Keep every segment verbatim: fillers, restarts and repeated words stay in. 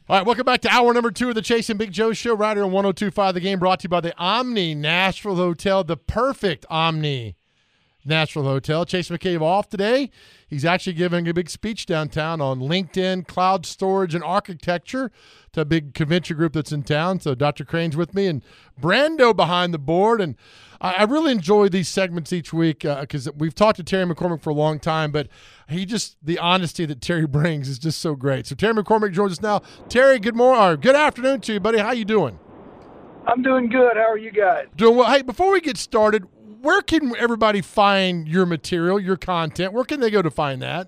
All right, welcome back to hour number two of the Chase and Big Joe Show right here on one oh two point five The Game, brought to you by the Omni Nashville Hotel, the perfect Omni Nashville Hotel. Chase McCabe off today. He's actually giving a big speech downtown on LinkedIn, cloud storage, and architecture to a big convention group that's in town. So Doctor Crane's with me and Brando behind the board. And I, I really enjoy these segments each week because uh, we've talked to Terry McCormick for a long time, but he just, the honesty that Terry brings is just so great. So Terry McCormick joins us now. Terry, good morning, or good afternoon to you, buddy. How you doing? I'm doing good. How are you guys? Doing well. Hey, before we get started, where can everybody find your material, your content? Where can they go to find that?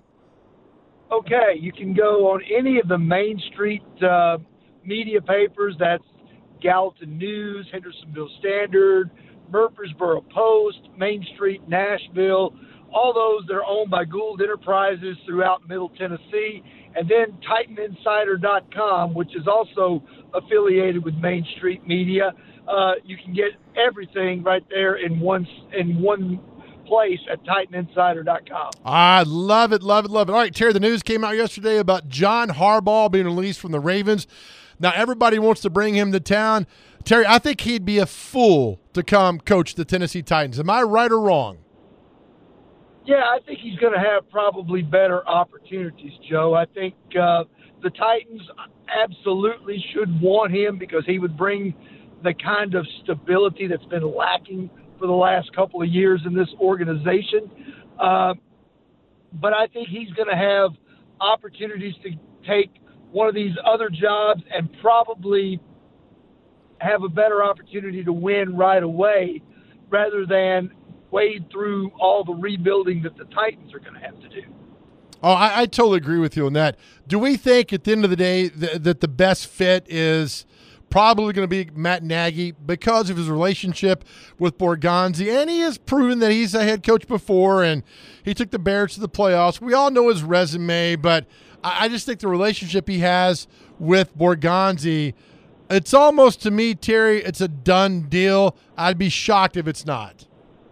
Okay, you can go on any of the Main Street uh, media papers. That's Gallatin News, Hendersonville Standard, Murfreesboro Post, Main Street, Nashville, all those that are owned by Gould Enterprises throughout Middle Tennessee, and then Titan Insider dot com, which is also affiliated with Main Street Media. Uh, you can get everything right there in one in one place at Titan Insider dot com. I love it, love it, love it. All right, Terry, the news came out yesterday about John Harbaugh being released from the Ravens. Now, everybody wants to bring him to town. Terry, I think he'd be a fool to come coach the Tennessee Titans. Am I right or wrong? Yeah, I think he's going to have probably better opportunities, Joe. I think uh, the Titans absolutely should want him because he would bring the kind of stability that's been lacking for the last couple of years in this organization. Uh, but I think he's going to have opportunities to take one of these other jobs and probably have a better opportunity to win right away rather than wade through all the rebuilding that the Titans are going to have to do. Oh, I, I totally agree with you on that. Do we think at the end of the day th- that the best fit is probably going to be Matt Nagy because of his relationship with Borgonzi, and he has proven that he's a head coach before, and he took the Bears to the playoffs. We all know his resume, but I, I just think the relationship he has with Borgonzi, it's almost, to me, Terry, it's a done deal. I'd be shocked if it's not.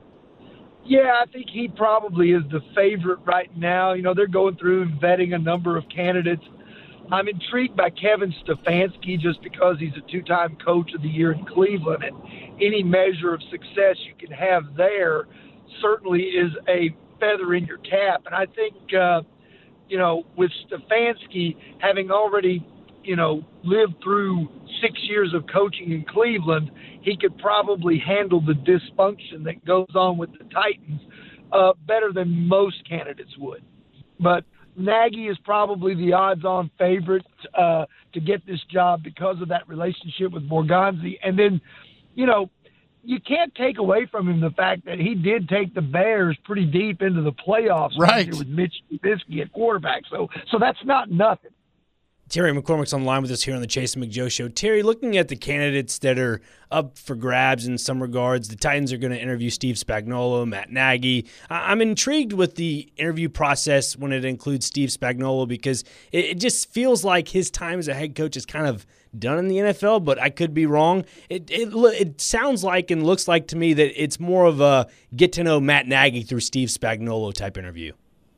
Yeah, I think he probably is the favorite right now. You know, they're going through and vetting a number of candidates. I'm intrigued by Kevin Stefanski just because he's a two-time coach of the year in Cleveland, and any measure of success you can have there certainly is a feather in your cap. And I think, uh, you know, with Stefanski having already, you know, lived through six years of coaching in Cleveland, he could probably handle the dysfunction that goes on with the Titans uh, better than most candidates would. But Nagy is probably the odds-on favorite uh, to get this job because of that relationship with Borgonzi. And then, you know, you can't take away from him the fact that he did take the Bears pretty deep into the playoffs right. with Mitch Trubisky at quarterback. So, so that's not nothing. Terry McCormick's on the line with us here on the Chase and McJoe Show. Terry, looking at the candidates that are up for grabs in some regards, the Titans are going to interview Steve Spagnuolo, Matt Nagy. I'm intrigued with the interview process when it includes Steve Spagnuolo because it just feels like his time as a head coach is kind of done in the N F L, but I could be wrong. It, it, it sounds like and looks like to me that it's more of a get-to-know Matt Nagy through Steve Spagnuolo type interview.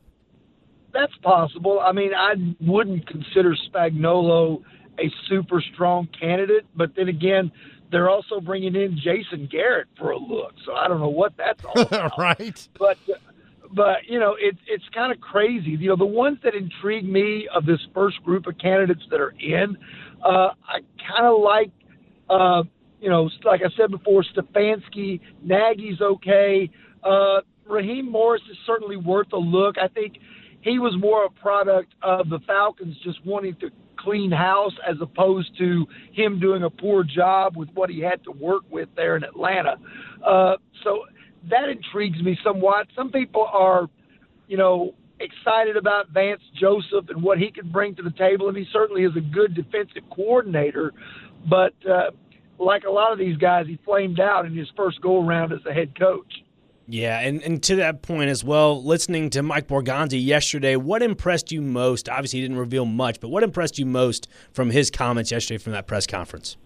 That's possible. I mean, I wouldn't consider Spagnuolo a super strong candidate, but then again, they're also bringing in Jason Garrett for a look, so I don't know what that's all about. Right. But, but you know, it, it's kind of crazy. You know, the ones that intrigue me of this first group of candidates that are in, uh, I kind of like, uh, you know, like I said before, Stefanski, Nagy's okay. Uh, Raheem Morris is certainly worth a look. I think he was more a product of the Falcons just wanting to clean house as opposed to him doing a poor job with what he had to work with there in Atlanta. Uh, so that intrigues me somewhat. Some people are, you know, excited about Vance Joseph and what he can bring to the table, and he certainly is a good defensive coordinator. But uh, like a lot of these guys, he flamed out in his first go-around as a head coach. Yeah, and, and to that point as well, listening to Mike Borgonzi yesterday, what impressed you most? Obviously, he didn't reveal much, but what impressed you most from his comments yesterday from that press conference?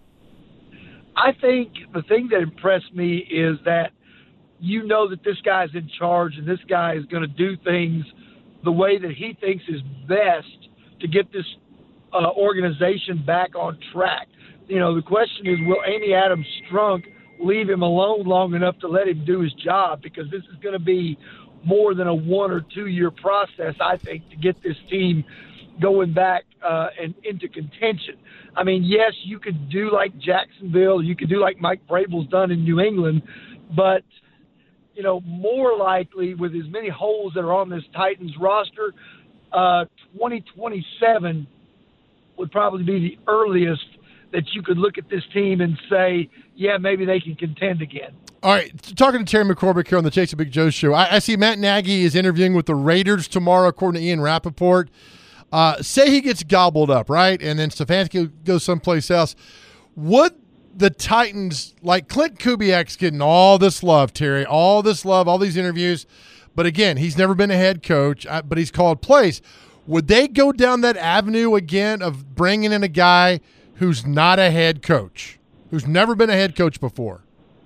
I think the thing that impressed me is that you know that this guy's in charge and this guy is going to do things the way that he thinks is best to get this uh, organization back on track. You know, the question is, will Amy Adams Strunk leave him alone long enough to let him do his job? Because this is going to be more than a one or two year process, I think, to get this team going back uh, and into contention. I mean, yes, you could do like Jacksonville, you could do like Mike Vrabel's done in New England, but you know, more likely with as many holes that are on this Titans roster, uh, twenty twenty-seven would probably be the earliest that you could look at this team and say, yeah, maybe they can contend again. All right, talking to Terry McCormick here on the Chase and Big Joe show. I, I see Matt Nagy is interviewing with the Raiders tomorrow, according to Ian Rappaport. Uh, say he gets gobbled up, right? And then Stefanski goes someplace else. Would the Titans, like Clint Kubiak's getting all this love, Terry, all this love, all these interviews. But again, he's never been a head coach, but he's called plays. Would they go down that avenue again of bringing in a guy who's not a head coach, who's never been a head coach before?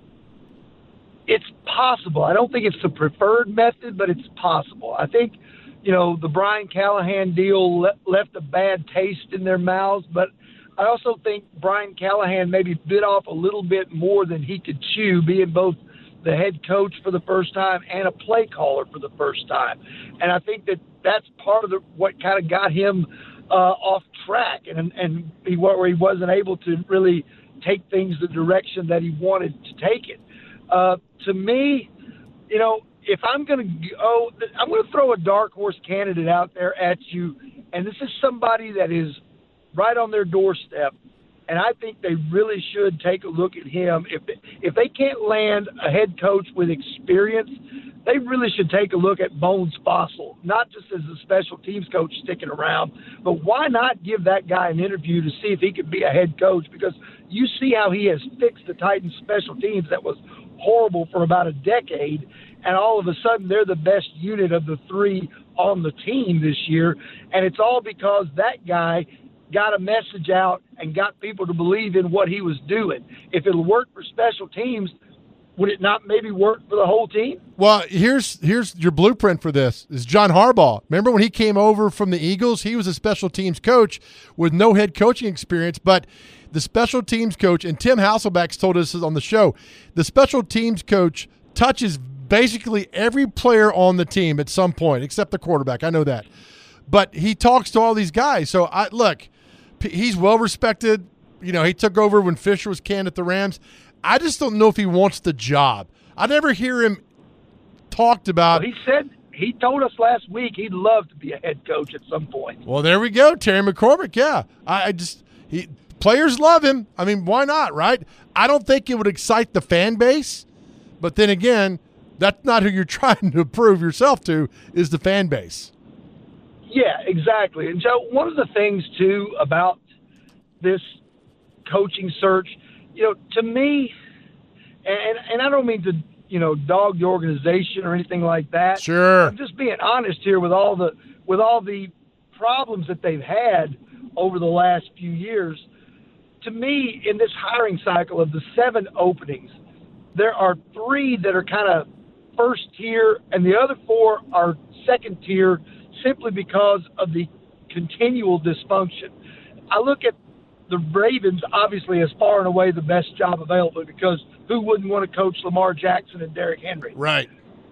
It's possible. I don't think it's the preferred method, but it's possible. I think, you know, the Brian Callahan deal le- left a bad taste in their mouths, but I also think Brian Callahan maybe bit off a little bit more than he could chew, being both the head coach for the first time and a play caller for the first time. And I think that that's part of the, what kind of got him uh, off track and, and he, where he wasn't able to really take things the direction that he wanted to take it. Uh, to me, you know, if I'm going to go, I'm going to throw a dark horse candidate out there at you, and this is somebody that is right on their doorstep, and I think they really should take a look at him. If they, if they can't land a head coach with experience, they really should take a look at Bones Fossil, not just as a special teams coach sticking around, but why not give that guy an interview to see if he could be a head coach? Because you see how he has fixed the Titans special teams that was horrible for about a decade, and all of a sudden they're the best unit of the three on the team this year, and it's all because that guy got a message out and got people to believe in what he was doing. If it'll work for special teams, would it not maybe work for the whole team? Well, here's here's your blueprint for this is John Harbaugh. Remember when he came over from the Eagles? He was a special teams coach with no head coaching experience, but the special teams coach, and Tim Hasselbeck's told us on the show, the special teams coach touches basically every player on the team at some point, except the quarterback. I know that. But he talks to all these guys. So, I look, he's well-respected. You know, he took over when Fisher was canned at the Rams. I just don't know if he wants the job. I never hear him talked about. Well, he said he told us last week he'd love to be a head coach at some point. Well, there we go, Terry McCormick. Yeah, I, I just he players love him. I mean, why not, right? I don't think it would excite the fan base, but then again, that's not who you're trying to prove yourself to is the fan base. Yeah, exactly. And Joe, one of the things too about this coaching search, you know, to me, and and I don't mean to, you know, dog the organization or anything like that. Sure. I'm just being honest here with all the with all the problems that they've had over the last few years. To me, in this hiring cycle of the seven openings, there are three that are kind of first tier, and the other four are second tier, simply because of the continual dysfunction. I look at the Ravens, obviously, as far and away the best job available, because who wouldn't want to coach Lamar Jackson and Derrick Henry? Right.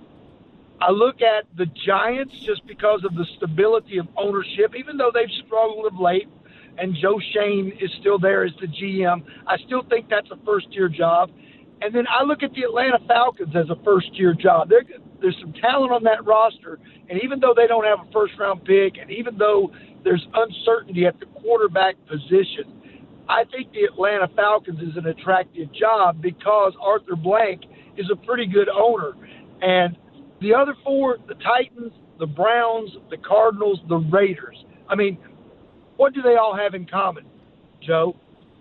I look at the Giants just because of the stability of ownership, even though they've struggled of late, and Joe Shane is still there as the G M. I still think that's a first-tier job. And then I look at the Atlanta Falcons as a first-tier job. They're, there's some talent on that roster, and even though they don't have a first-round pick, and even though there's uncertainty at the quarterback position, I think the Atlanta Falcons is an attractive job because Arthur Blank is a pretty good owner. And the other four, the Titans, the Browns, the Cardinals, the Raiders, I mean, what do they all have in common, Joe?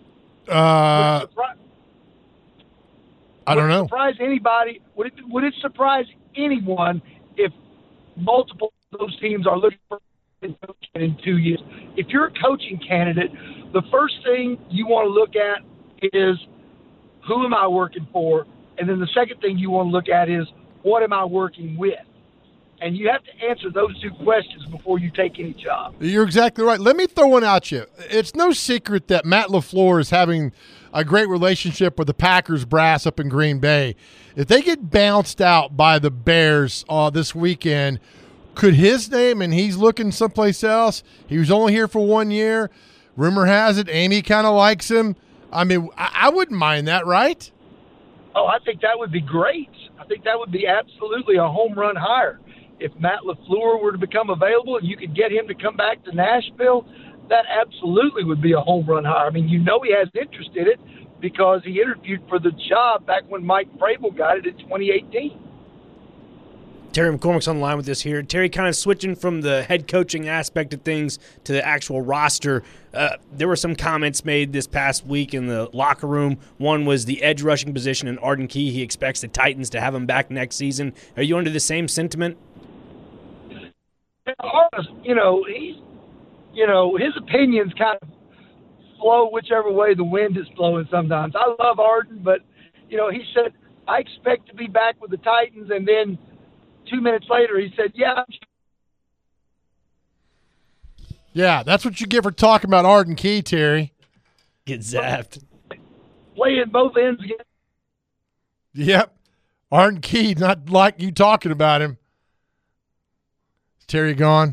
Uh, I don't would it know. Surprise anybody? Would it would it surprise anyone if multiple of those teams are looking for in two years? If you're a coaching candidate, the first thing you want to look at is who am I working for, and then the second thing you want to look at is what am I working with. And you have to answer those two questions before you take any job. You're exactly right. Let me throw one at you. It's no secret that Matt LaFleur is having a great relationship with the Packers brass up in Green Bay. If they get bounced out by the Bears uh, this weekend, could his name, and he's looking someplace else, he was only here for one year. Rumor has it Amy kind of likes him. I mean, I, I wouldn't mind that, right? Oh, I think that would be great. I think that would be absolutely a home run hire. If Matt LaFleur were to become available and you could get him to come back to Nashville, that absolutely would be a home run hire. I mean, you know he has interest in it because he interviewed for the job back when Mike Vrabel got it in twenty eighteen. Terry McCormick's on the line with us here. Terry, kind of switching from the head coaching aspect of things to the actual roster. Uh, there were some comments made this past week in the locker room. One was the edge rushing position in Arden Key. He expects the Titans to have him back next season. Are you under the same sentiment? You know, he's, you know, his opinions kind of flow whichever way the wind is blowing sometimes. I love Arden, but, you know, he said, I expect to be back with the Titans, and then two minutes later he said, yeah, I'm sure. Yeah, that's what you get for talking about Arden Key, Terry. Get zapped. Playing both ends again. Yep. Arden Key, not like you talking about him. Is Terry gone?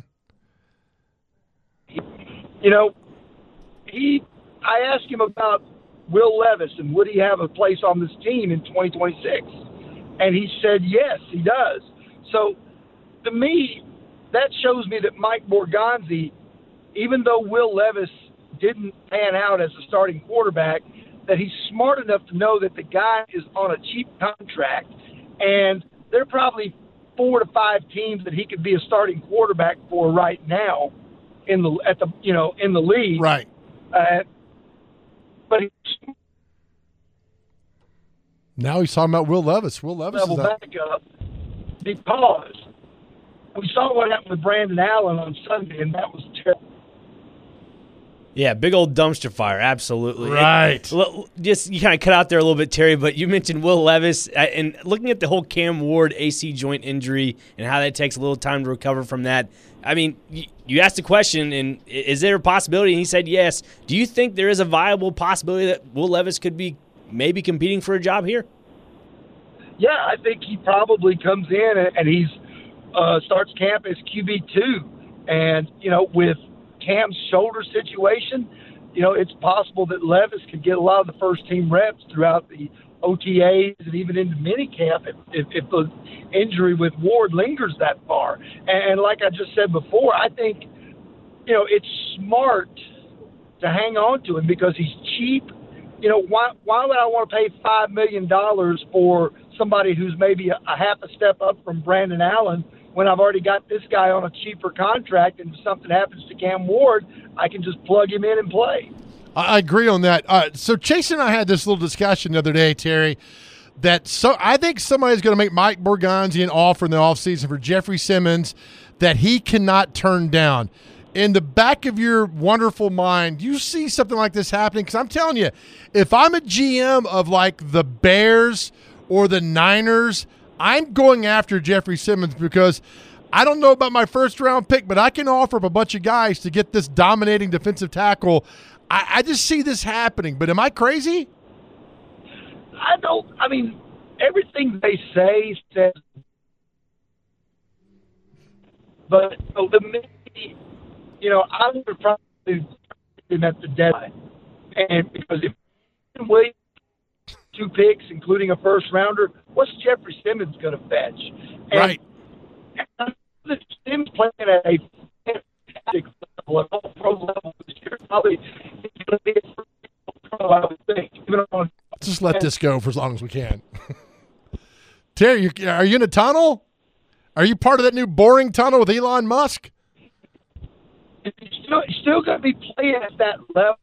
You know, he. I asked him about Will Levis and would he have a place on this team in twenty twenty-six, and he said yes, he does. So, to me, that shows me that Mike Borgonzi, even though Will Levis didn't pan out as a starting quarterback, that he's smart enough to know that the guy is on a cheap contract, and there are probably four to five teams that he could be a starting quarterback for right now in the at the you know in the league. Right. Uh, but he's now he's talking about Will Levis. Will Levis level is up. back up because we saw what happened with Brandon Allen on Sunday, and that was terrible. Yeah, big old dumpster fire, absolutely. Right. And just you kind of cut out there a little bit, Terry, but you mentioned Will Levis, and looking at the whole Cam Ward A C joint injury and how that takes a little time to recover from that. I mean, you asked the question, and is there a possibility? And he said yes. Do you think there is a viable possibility that Will Levis could be maybe competing for a job here? Yeah, I think he probably comes in and he's uh, starts camp as Q B two, and you know with Cam's shoulder situation, you know, it's possible that Levis could get a lot of the first team reps throughout the O T As and even into minicamp if, if, if the injury with Ward lingers that far. And, and like I just said before, I think, you know, it's smart to hang on to him because he's cheap. You know, why why would I want to pay five million dollars for somebody who's maybe a, a half a step up from Brandon Allen when I've already got this guy on a cheaper contract, and if something happens to Cam Ward, I can just plug him in and play. I agree on that. Uh, so Chase and I had this little discussion the other day, Terry, that so I think somebody's going to make Mike Borgonzi an offer in the offseason for Jeffrey Simmons that he cannot turn down. In the back of your wonderful mind, you see something like this happening? Because I'm telling you, if I'm a G M of like the Bears or the Niners, I'm going after Jeffrey Simmons because I don't know about my first-round pick, but I can offer up a bunch of guys to get this dominating defensive tackle. I, I just see this happening, but am I crazy? I don't – I mean, everything they say says – but oh, the me, you know, I would have probably been at the deadline. And because if Williams two picks, including a first-rounder, what's Jeffrey Simmons going to fetch? And right. Simmons playing at a fantastic level, at all pro level this year. Probably he's going to be a pro, I would think. Even on, just let this go for as long as we can. Terry, you, are you in a tunnel? Are you part of that new boring tunnel with Elon Musk? He's still, he's still going to be playing at that level.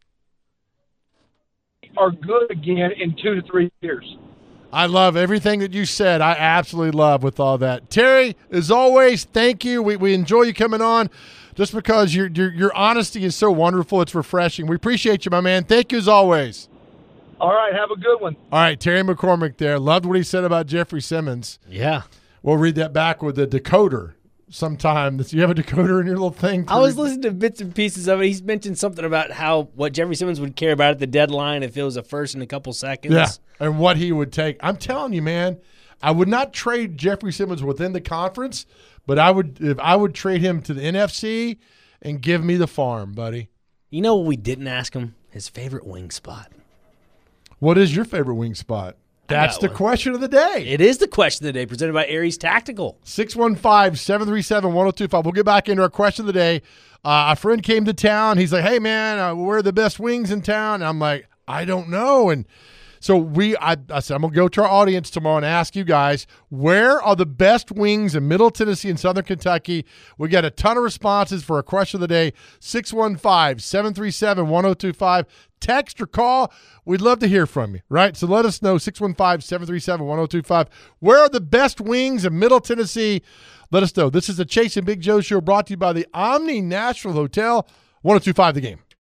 Are good again in two to three years. I love everything that you said. I absolutely love with all that. Terry, as always, thank you. We we enjoy you coming on just because your your your honesty is so wonderful. It's refreshing. We appreciate you, my man. Thank you as always. All right, have a good one. All right, Terry McCormick there. Loved what he said about Jeffrey Simmons. Yeah. We'll read that back with the decoder sometime. You have a decoder in your little thing? I was listening to bits and pieces of it. He's mentioned something about how what Jeffrey Simmons would care about at the deadline if it was a first in a couple seconds. Yeah, and what he would take. I'm telling you, man, I would not trade Jeffrey Simmons within the conference, but I would if I would trade him to the N F C and give me the farm, buddy. You know what we didn't ask him? His favorite wing spot. What is your favorite wing spot? That's the one. question of the day. It is the question of the day, presented by Aries Tactical. six one five, seven three seven, one oh two five. We'll get back into our question of the day. Uh, a friend came to town. He's like, hey, man, uh, where are the best wings in town? And I'm like, I don't know. And so we, I, I said, I'm going to go to our audience tomorrow and ask you guys, where are the best wings in Middle Tennessee and Southern Kentucky? We got a ton of responses for our question of the day. six one five, seven three seven, one oh two five. Text or call. We'd love to hear from you, right? So let us know, six one five, seven three seven, one oh two five. Where are the best wings in Middle Tennessee? Let us know. This is the Chase and Big Joe Show brought to you by the Omni Nashville Hotel, one oh two five The Game.